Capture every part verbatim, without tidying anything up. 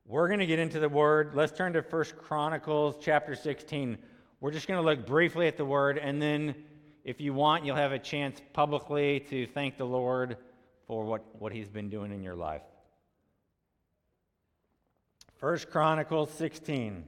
We're going to get into the Word. Let's turn to First Chronicles chapter sixteen. We're just going to look briefly at the Word, and then if you want, you'll have a chance publicly to thank the Lord for what, what He's been doing in your life. First Chronicles sixteen.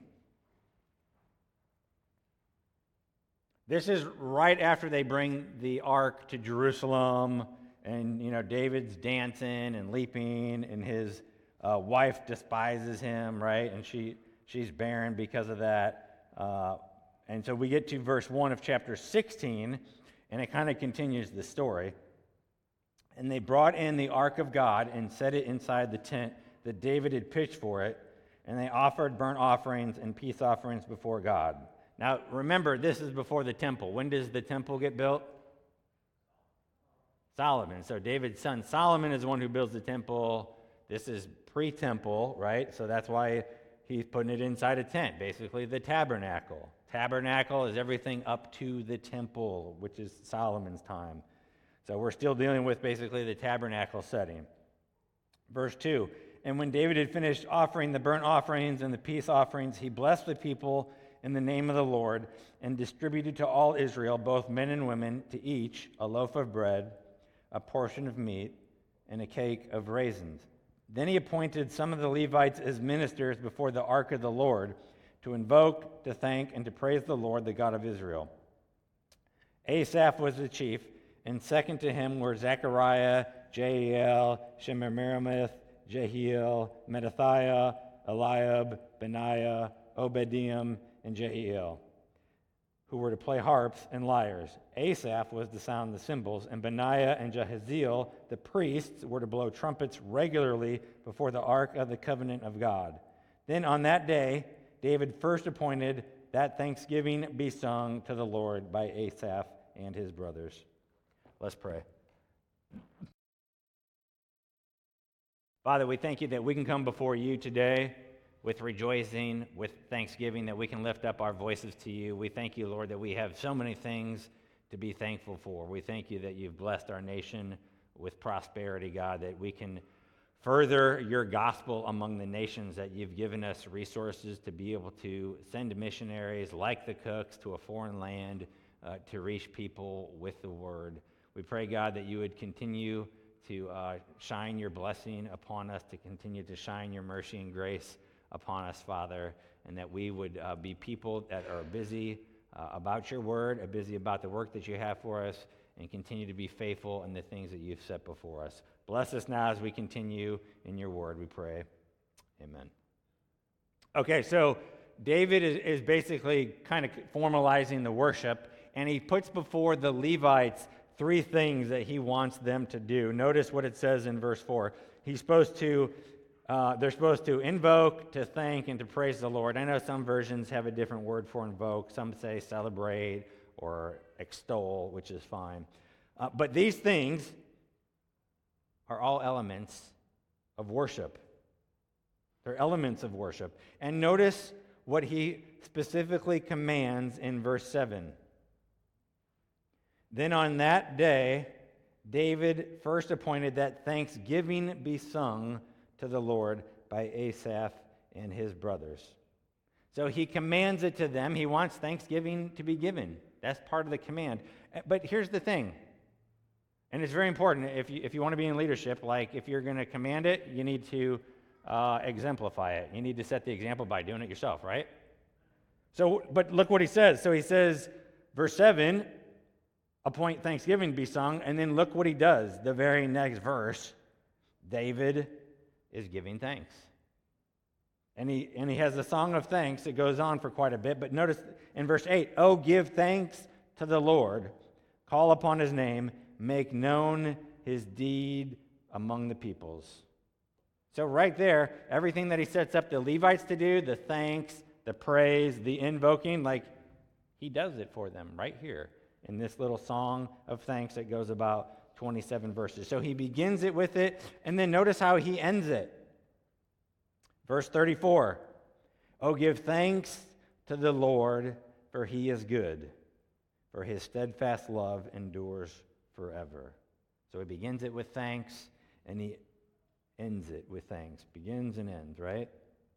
This is right after they bring the ark to Jerusalem, and you know David's dancing and leaping, and his uh, wife despises him, right? And she she's barren because of that. Uh, and so we get to verse one of chapter sixteen, and it kind of continues the story. And they brought in the ark of God and set it inside the tent that David had pitched for it, and they offered burnt offerings and peace offerings before God. Now, remember, this is before the temple. When does the temple get built? Solomon. So David's son Solomon is the one who builds the temple. This is pre-temple, right? So that's why he's putting it inside a tent, basically the tabernacle. Tabernacle is everything up to the temple, which is Solomon's time. So we're still dealing with basically the tabernacle setting. Verse two, and when David had finished offering the burnt offerings and the peace offerings, he blessed the people in the name of the Lord, and distributed to all Israel, both men and women, to each a loaf of bread, a portion of meat, and a cake of raisins. Then he appointed some of the Levites as ministers before the ark of the Lord, to invoke, to thank, and to praise the Lord, the God of Israel. Asaph was the chief, and second to him were Zechariah, Jeiel, Shemiramoth, Jehiel, Mattithiah, Eliab, Benaiah, Obadiah, and Jehiel, who were to play harps and lyres. Asaph was to sound the cymbals, and Benaiah and Jehaziel, the priests, were to blow trumpets regularly before the ark of the covenant of God. Then on that day, David first appointed that thanksgiving be sung to the Lord by Asaph and his brothers. Let's pray. Father, we thank you that we can come before you today with rejoicing, with thanksgiving, that we can lift up our voices to you. We thank you, Lord, that we have so many things to be thankful for. We thank you that you've blessed our nation with prosperity, God, that we can further your gospel among the nations, that you've given us resources to be able to send missionaries like the Cooks to a foreign land uh, to reach people with the word. We pray, God, that you would continue to uh, shine your blessing upon us, to continue to shine your mercy and grace upon us, Father, and that we would uh, be people that are busy uh, about your word, are busy about the work that you have for us, and continue to be faithful in the things that you've set before us. Bless us now as we continue in your word, we pray. Amen. Okay, so David is, is basically kind of formalizing the worship, and he puts before the Levites three things that he wants them to do. Notice what it says in verse four. He's supposed to Uh, they're supposed to invoke, to thank, and to praise the Lord. I know some versions have a different word for invoke. Some say celebrate or extol, which is fine. Uh, but these things are all elements of worship. They're elements of worship. And notice what he specifically commands in verse seven. Then on that day, David first appointed that thanksgiving be sung to the Lord by Asaph and his brothers. So he commands it to them. He wants thanksgiving to be given. That's part of the command. But here's the thing, and it's very important if you, if you want to be in leadership, like if you're going to command it, you need to uh, exemplify it. You need to set the example by doing it yourself, right? So, but look what he says. So he says, verse seven, appoint thanksgiving be sung, and then look what he does. The very next verse, David is giving thanks. And he and he has a song of thanks. It goes on for quite a bit, but notice in verse eight, oh, give thanks to the Lord, call upon his name, make known his deed among the peoples. So right there, everything that he sets up the Levites to do, the thanks, the praise, the invoking, like he does it for them right here in this little song of thanks that goes about twenty-seven verses. So he begins it with it, and then notice how he ends it. Verse thirty-four, oh, give thanks to the Lord, for he is good, for his steadfast love endures forever. So he begins it with thanks, and he ends it with thanks. Begins and ends, right?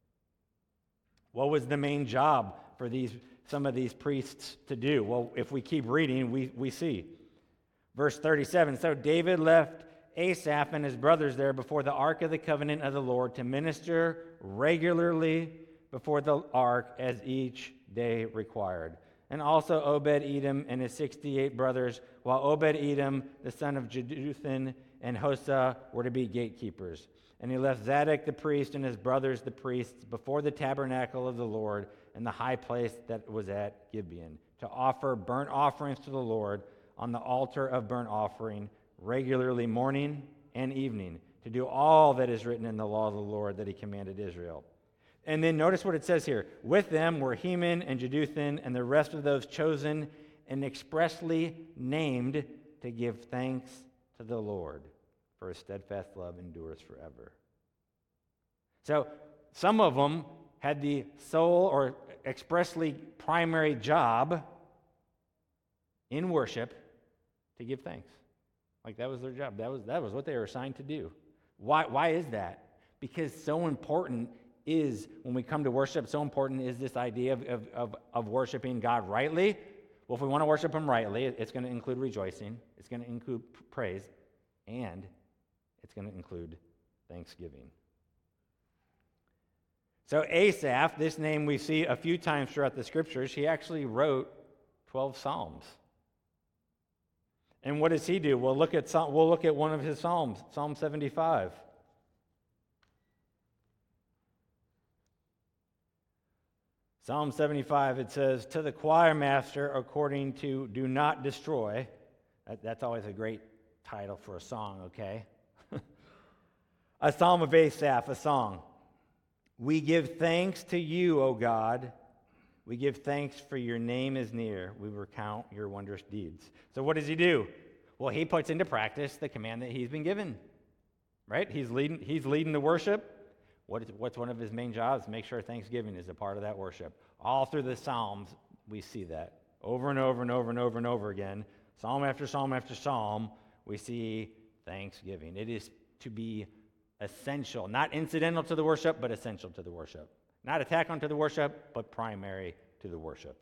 What was the main job for these some of these priests to do? Well, if we keep reading, we, we see. Verse thirty-seven, so David left Asaph and his brothers there before the ark of the covenant of the Lord to minister regularly before the ark as each day required. And also Obed-Edom and his sixty-eight brothers, while Obed-Edom, the son of Jeduthun, and Hosa were to be gatekeepers. And he left Zadok the priest and his brothers the priests before the tabernacle of the Lord and the high place that was at Gibeon, to offer burnt offerings to the Lord on the altar of burnt offering regularly morning and evening, to do all that is written in the law of the Lord that he commanded Israel. And then notice what it says here. With them were Heman and Jeduthun and the rest of those chosen and expressly named to give thanks to the Lord, for his steadfast love endures forever. So some of them had the sole or expressly primary job in worship to give thanks. Like that was their job. That was, that was what they were assigned to do. Why, why is that? Because so important is, when we come to worship, so important is this idea of, of, of, of worshiping God rightly. Well, if we want to worship him rightly, it's going to include rejoicing, it's going to include praise, and it's going to include thanksgiving. So Asaph, this name we see a few times throughout the scriptures, he actually wrote twelve psalms. And what does he do? We'll look at we'll look at one of his psalms, Psalm seventy-five. Psalm seventy-five, it says, to the choir master according to do not destroy. That, that's always a great title for a song, okay? A psalm of Asaph, a song. We give thanks to you, O God. We give thanks for your name is near. We recount your wondrous deeds. So what does he do? Well, he puts into practice the command that he's been given, right? He's leading, he's leading the worship. What is, what's one of his main jobs? Make sure Thanksgiving is a part of that worship. All through the Psalms, we see that over and over and over and over and over again. Psalm after psalm after psalm, we see thanksgiving. It is to be essential, not incidental to the worship, but essential to the worship. Not a tack onto the worship, but primary to the worship.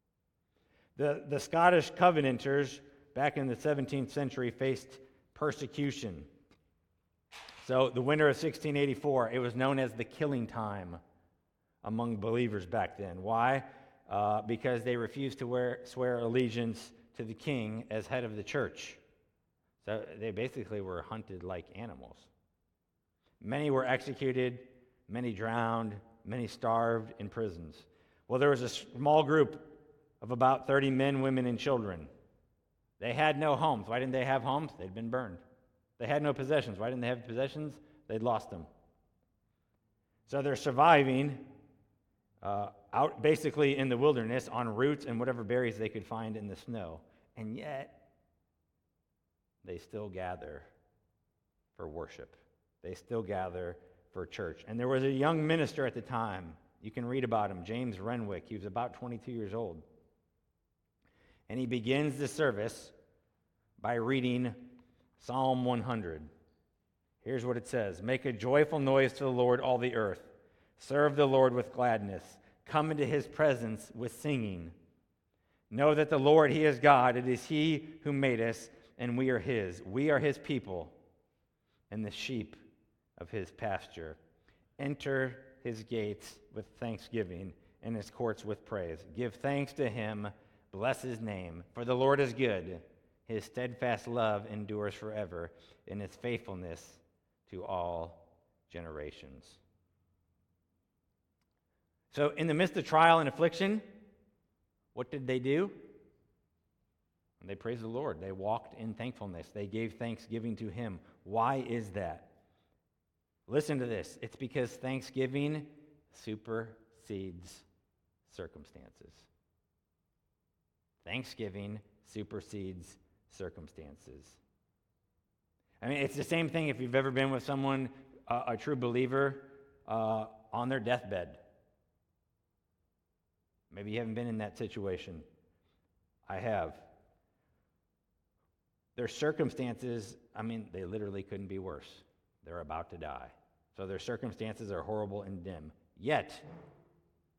The, the Scottish Covenanters back in the seventeenth century faced persecution. So the winter of sixteen eighty-four, it was known as the killing time among believers back then. Why? Uh, because they refused to wear, swear allegiance to the king as head of the church. So they basically were hunted like animals. Many were executed, many drowned, many starved in prisons. Well, there was a small group of about thirty men, women, and children. They had no homes. Why didn't they have homes? They'd been burned. They had no possessions. Why didn't they have possessions? They'd lost them. So they're surviving uh, out basically in the wilderness on roots and whatever berries they could find in the snow. And yet, they still gather for worship. They still gather for church. And there was a young minister at the time. You can read about him, James Renwick. He was about twenty-two years old. And he begins the service by reading Psalm one hundred. Here's what it says. Make a joyful noise to the Lord, all the earth. Serve the Lord with gladness. Come into his presence with singing. Know that the Lord, he is God. It is he who made us, and we are his. We are his people and the sheep of his pasture. Enter his gates with thanksgiving and his courts with praise. Give thanks to him. Bless his name. For the Lord is good. His steadfast love endures forever, and his faithfulness to all generations. So in the midst of trial and affliction, what did they do? They praised the Lord. They walked in thankfulness. They gave thanksgiving to him. Why is that? Listen to this. It's because thanksgiving supersedes circumstances. Thanksgiving supersedes circumstances. I mean, it's the same thing if you've ever been with someone, uh, a true believer, uh, on their deathbed. Maybe you haven't been in that situation. I have. Their circumstances, I mean, they literally couldn't be worse. They're about to die. So their circumstances are horrible and dim. Yet,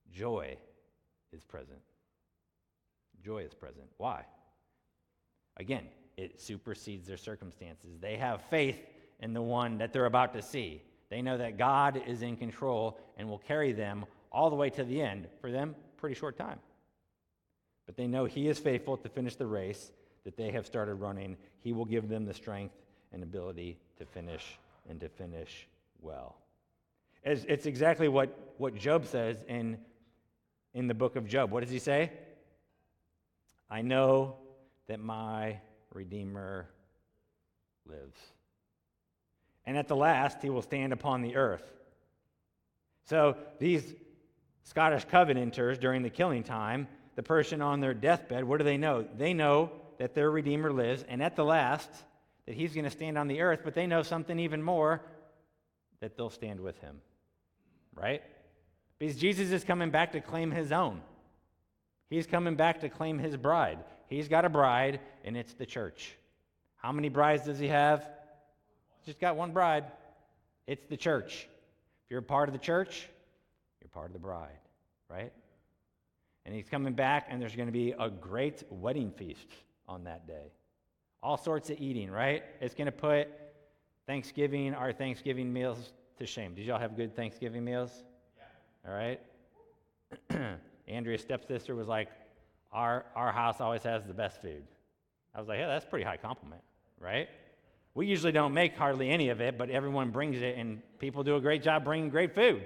joy is present. Joy is present. Why? Again, it supersedes their circumstances. They have faith in the one that they're about to see. They know that God is in control and will carry them all the way to the end. For them, pretty short time. But they know he is faithful to finish the race that they have started running. He will give them the strength and ability to finish and to finish well. It's, it's exactly what, what Job says in, in the book of Job. What does he say? I know that my Redeemer lives. And at the last, he will stand upon the earth. So these Scottish Covenanters during the killing time, the person on their deathbed, what do they know? They know that their Redeemer lives, and at the last, that he's going to stand on the earth, but they know something even more, that they'll stand with him. Right? Because Jesus is coming back to claim his own. He's coming back to claim his bride. He's got a bride, and it's the church. How many brides does he have? He's just got one bride. It's the church. If you're a part of the church, you're part of the bride, right? And he's coming back, and there's going to be a great wedding feast on that day. All sorts of eating, right? It's going to put Thanksgiving, our Thanksgiving meals to shame. Did y'all have good Thanksgiving meals? Yeah. All right? Andrea's stepsister was like, our, our house always has the best food. I was like, yeah, that's a pretty high compliment, right? We usually don't make hardly any of it, but everyone brings it, and people do a great job bringing great food.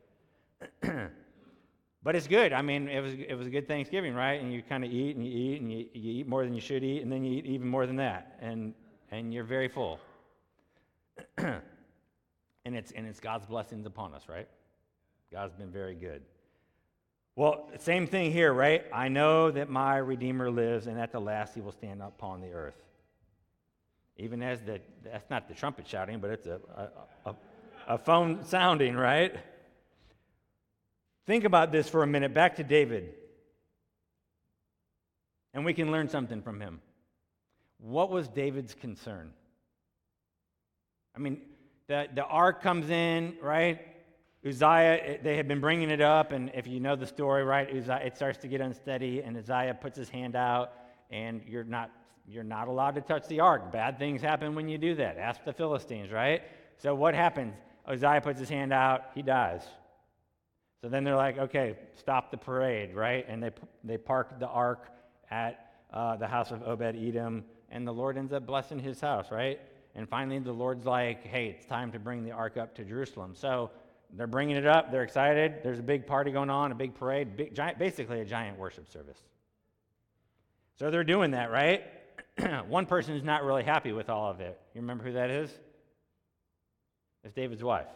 But it's good. I mean, it was it was a good Thanksgiving, right? And you kind of eat and you eat and you, you eat more than you should eat, and then you eat even more than that, and and you're very full. and it's and it's God's blessings upon us, right? God's been very good. Well, same thing here, right? I know that my Redeemer lives, and at the last he will stand upon the earth. Even as the, that's not the trumpet shouting, but it's a, a, a, a phone sounding, right? Think about this for a minute. Back to David. And we can learn something from him. What was David's concern? I mean, the, the ark comes in, right? Uzziah, they had been bringing it up, and if you know the story, right, Uzziah, it starts to get unsteady, and Uzziah puts his hand out, and you're not you're not allowed to touch the ark. Bad things happen when you do that. Ask the Philistines, right? So what happens? Uzziah puts his hand out, he dies. So then they're like, okay, stop the parade, right? And they they park the ark at uh, the house of Obed-Edom, and the Lord ends up blessing his house, right? And finally the Lord's like, hey, it's time to bring the ark up to Jerusalem. So they're bringing it up. They're excited. There's a big party going on, a big parade, big, giant, basically a giant worship service. So they're doing that, right? One person is not really happy with all of it. You remember who that is? It's David's wife.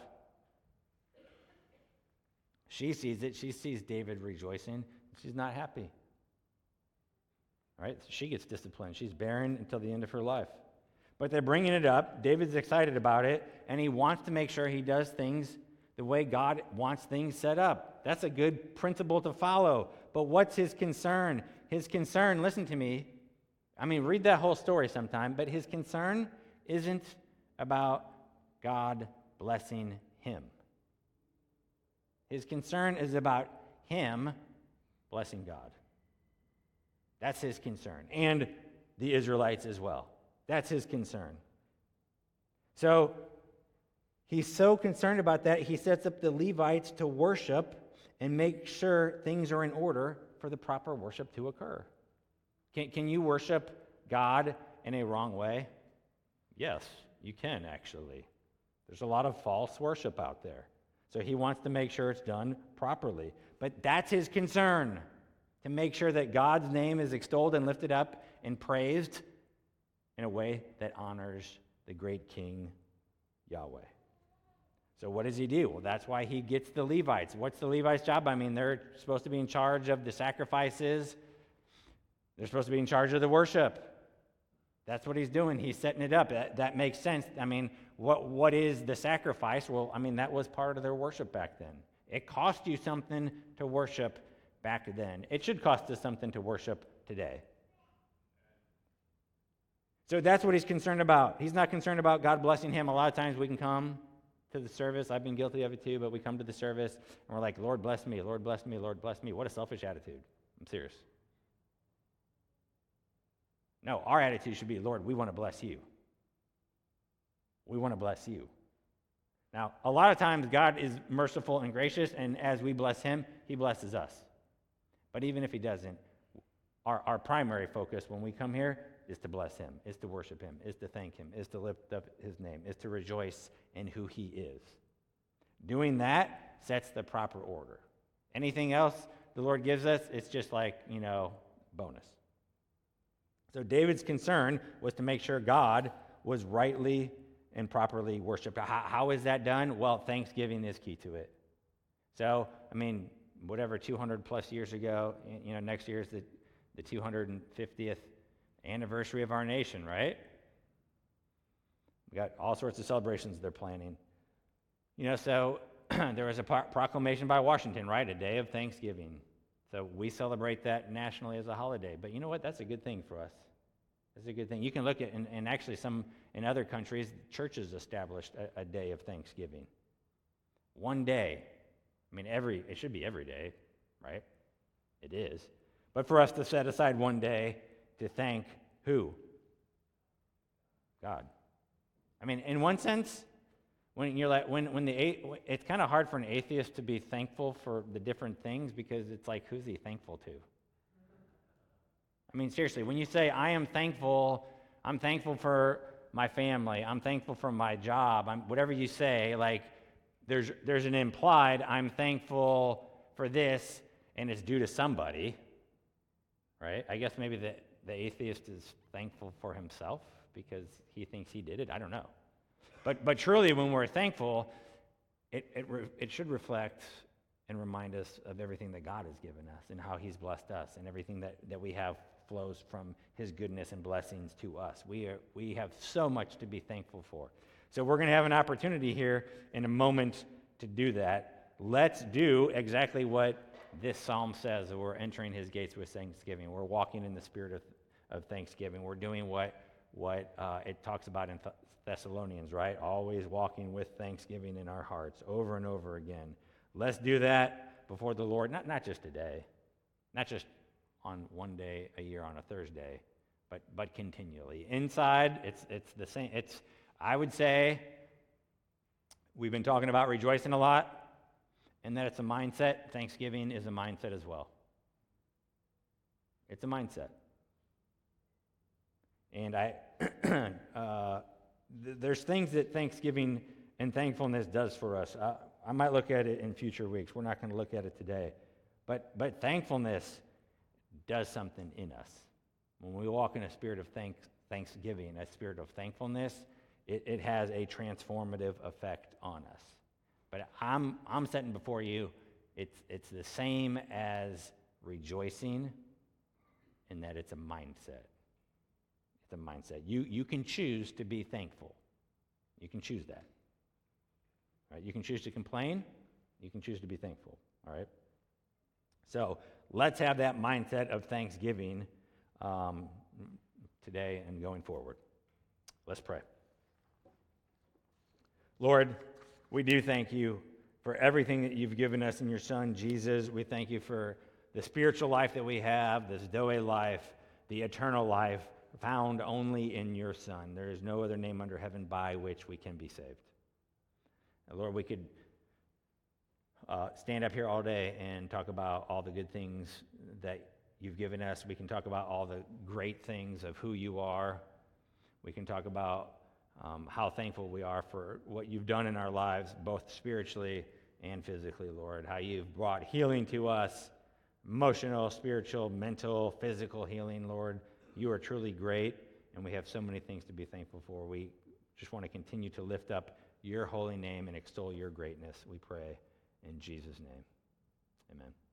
She sees it. She sees David rejoicing. She's not happy. All right? So she gets disciplined. She's barren until the end of her life. But they're bringing it up. David's excited about it, and he wants to make sure he does things the way God wants things set up. That's a good principle to follow. But what's his concern? His concern, listen to me, I mean, read that whole story sometime, but his concern isn't about God blessing him. His concern is about him blessing God. That's his concern. And the Israelites as well. That's his concern. So, he's so concerned about that, he sets up the Levites to worship and make sure things are in order for the proper worship to occur. Can, can you worship God in a wrong way? Yes, you can actually. There's a lot of false worship out there. So he wants to make sure it's done properly. But that's his concern, to make sure that God's name is extolled and lifted up and praised in a way that honors the great King Yahweh. So what does he do? Well, that's why he gets the Levites. What's the Levites' job? I mean, they're supposed to be in charge of the sacrifices. They're supposed to be in charge of the worship. That's what he's doing. He's setting it up. That, that makes sense. I mean, what what is the sacrifice? Well, I mean, that was part of their worship back then. It cost you something to worship back then. It should cost us something to worship today. So that's what he's concerned about. He's not concerned about God blessing him. A lot of times we can come to the service. I've been guilty of it too, but we come to the service and we're like, Lord bless me, Lord bless me, Lord bless me. What a selfish attitude. I'm serious. No, our attitude should be, Lord, we want to bless you. We want to bless you. Now, a lot of times God is merciful and gracious, and as we bless him, he blesses us. But even if he doesn't, our, our primary focus when we come here is to bless him, is to worship him, is to thank him, is to lift up his name, is to rejoice in who he is. Doing that sets the proper order. Anything else the Lord gives us, it's just like, you know, bonus. So David's concern was to make sure God was rightly and properly worshiped. How, how is that done? Well, thanksgiving is key to it. So, I mean, whatever, two hundred plus years ago, you know, next year is the, the two hundred fiftieth anniversary of our nation, right? We got all sorts of celebrations they're planning. You know, so there was a pro- proclamation by Washington, right? A day of Thanksgiving. So we celebrate that nationally as a holiday. But you know what? That's a good thing for us. That's a good thing. You can look at, and, and actually some, in other countries, churches established a, a day of Thanksgiving. One day. I mean, every, it should be every day, right? It is. But for us to set aside one day to thank who? God. I mean, in one sense, when you're like, when, when the, it's kind of hard for an atheist to be thankful for the different things because it's like, who's he thankful to? I mean, seriously, when you say, I am thankful, I'm thankful for my family, I'm thankful for my job, I'm, whatever you say, like, there's there's an implied, I'm thankful for this, and it's due to somebody, right? I guess maybe the, the atheist is thankful for himself because he thinks he did it. I don't know. But but truly, when we're thankful, it it, re, it should reflect and remind us of everything that God has given us and how he's blessed us and everything that, that we have flows from his goodness and blessings to us. We are we have so much to be thankful for. So we're going to have an opportunity here in a moment to do that. Let's do exactly what this psalm says. That we're entering his gates with thanksgiving. We're walking in the spirit of, of thanksgiving. We're doing what what uh, it talks about in Th- Thessalonians, right? Always walking with thanksgiving in our hearts over and over again. Let's do that before the Lord, not, not just today, not just on one day a year on a Thursday, but but continually. Inside, it's it's the same. It's I would say we've been talking about rejoicing a lot, and that it's a mindset. Thanksgiving is a mindset as well. It's a mindset. And I, uh, th- there's things that Thanksgiving and thankfulness does for us. Uh, I might look at it in future weeks. We're not going to look at it today. But but thankfulness does something in us. When we walk in a spirit of thank, thanksgiving, a spirit of thankfulness, it, it has a transformative effect on us. But I'm I'm setting before you, it's it's the same as rejoicing in that it's a mindset. It's a mindset. You you can choose to be thankful. You can choose that. Right? You can choose to complain. You can choose to be thankful. All right? So let's have that mindset of thanksgiving um, today and going forward. Let's pray. Lord, we do thank you for everything that you've given us in your Son, Jesus. We thank you for the spiritual life that we have, this Zoe life, the eternal life found only in your Son. There is no other name under heaven by which we can be saved. And Lord, we could uh, stand up here all day and talk about all the good things that you've given us. We can talk about all the great things of who you are. We can talk about um, how thankful we are for what you've done in our lives, both spiritually and physically, Lord. How you've brought healing to us, emotional, spiritual, mental, physical healing, Lord. You are truly great, and we have so many things to be thankful for. We just want to continue to lift up your holy name and extol your greatness, we pray in Jesus' name. Amen.